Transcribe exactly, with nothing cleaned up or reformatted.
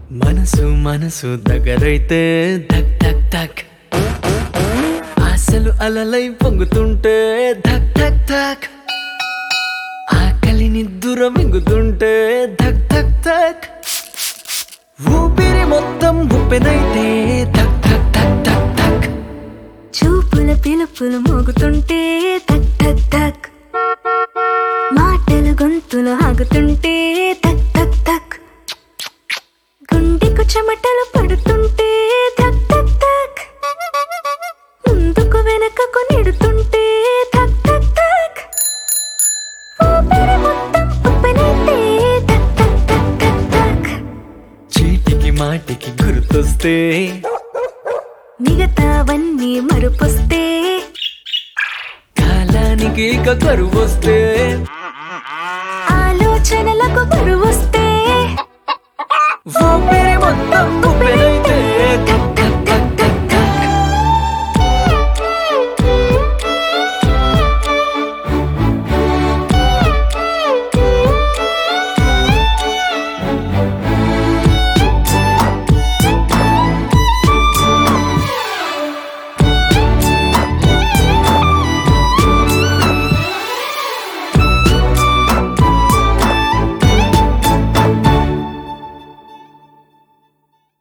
మనసు మనసు దగ్గరైతే ధక్ ధక్ ధక్ ఆశలు అలలై పొంగుతుంటే ధక్ ధక్ ధక్ ఆకలిని దూరం మింగుతుంటే ధక్ ధక్ ధక్ ఊపిరి మొత్తం ఉప్పెనైతే ధక్ ధక్ ధక్ ధక్ ధక్ చూపుల పిలుపులు మోగుతుంటే ధక్ ధక్ ధక్ మాటలు గొంతులు ఆగుతుంటే ధక్ ధక్ ధక్ గుండెకు చెమటలు పడుతుంటే ధక్ ధక్ ధక్ ముందుకు వెనకకు నెడుతుంటే ధక్ ధక్ ధక్ ఊపిరి మొత్తం ఉప్పెనైతే ధక్ ధక్ ధక్ ధక్ ధక్ చీటికి మాటికి గుర్తొస్తే మిగతావన్నీ మరుపొస్తే కాలానికి ఇక కరువొస్తే ఆలోచనలకు బరువొస్తే